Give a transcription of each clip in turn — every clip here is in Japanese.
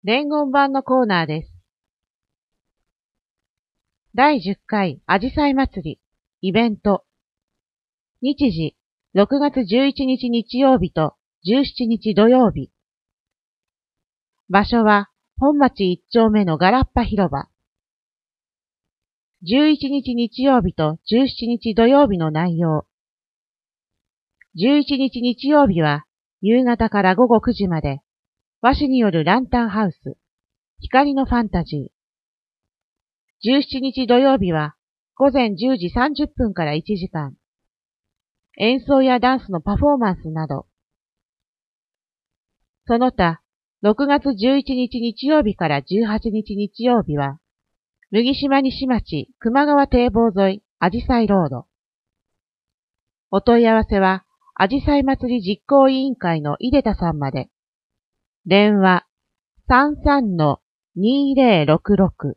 伝言版のコーナーです。第10回あじさい祭りイベント。日時6月11日日曜日と17日土曜日。場所は本町1丁目のガラッパ広場。11日日曜日と17日土曜日の内容。11日日曜日は夕方から午後9時まで和紙によるランタンハウス光のファンタジー。17日土曜日は午前10時30分から1時間演奏やダンスのパフォーマンスなど。その他6月11日日曜日から18日日曜日は麦島西町熊川堤防沿いあじさいロード。お問い合わせはあじさい祭り実行委員会の井出田さんまで。電話 33-2066。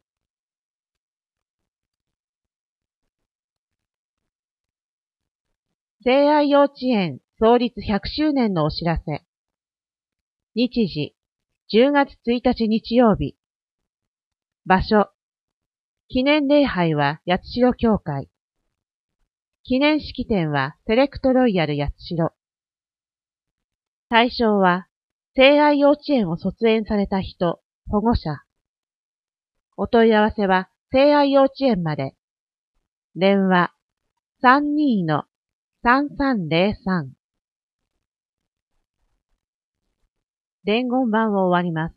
聖愛幼稚園創立100周年のお知らせ。日時10月1日日曜日。場所記念礼拝は八代教会。記念式典はセレクトロイヤル八代。対象は聖愛幼稚園を卒園された人、保護者。お問い合わせは聖愛幼稚園まで。電話 32-3303。伝言版を終わります。